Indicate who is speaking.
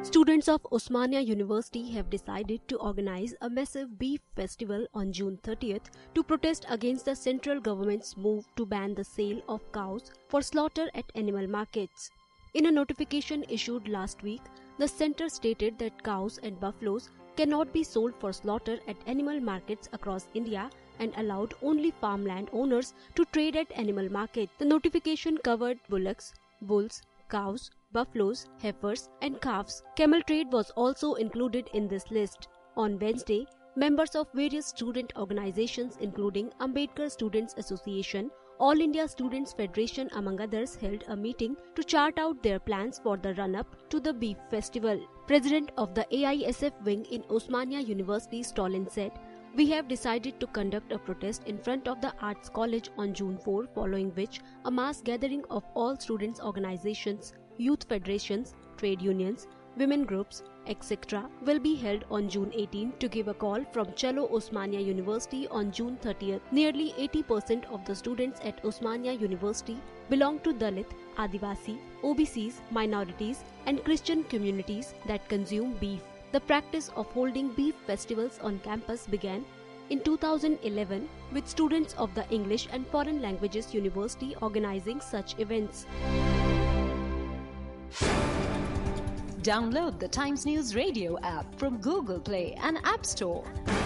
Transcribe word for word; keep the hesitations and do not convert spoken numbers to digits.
Speaker 1: Students of Osmania University have decided to organize a massive beef festival on June thirtieth to protest against the central government's move to ban the sale of cows for slaughter at animal markets. In a notification issued last week, the center stated that cows and buffaloes cannot be sold for slaughter at animal markets across India and allowed only farmland owners to trade at animal markets. The notification covered bullocks, bulls, cows, buffaloes, heifers, and calves. Camel trade was also included in this list. On Wednesday, members of various student organizations including Ambedkar Students Association, All India Students Federation among others held a meeting to chart out their plans for the run-up to the Beef Festival. President of the A I S F wing in Osmania University, Stalin said, "We have decided to conduct a protest in front of the Arts College on June fourth, following which a mass gathering of all students' organizations, youth federations, trade unions, women groups, et cetera will be held on June eighteenth to give a call from Chalo Osmania University on June thirtieth. Nearly eighty percent of the students at Osmania University belong to Dalit, Adivasi, O B Cs, minorities, and Christian communities that consume beef. The practice of holding beef festivals on campus began in two thousand eleven with students of the English and Foreign Languages University organizing such events.
Speaker 2: Download the Times News Radio app from Google Play and App Store.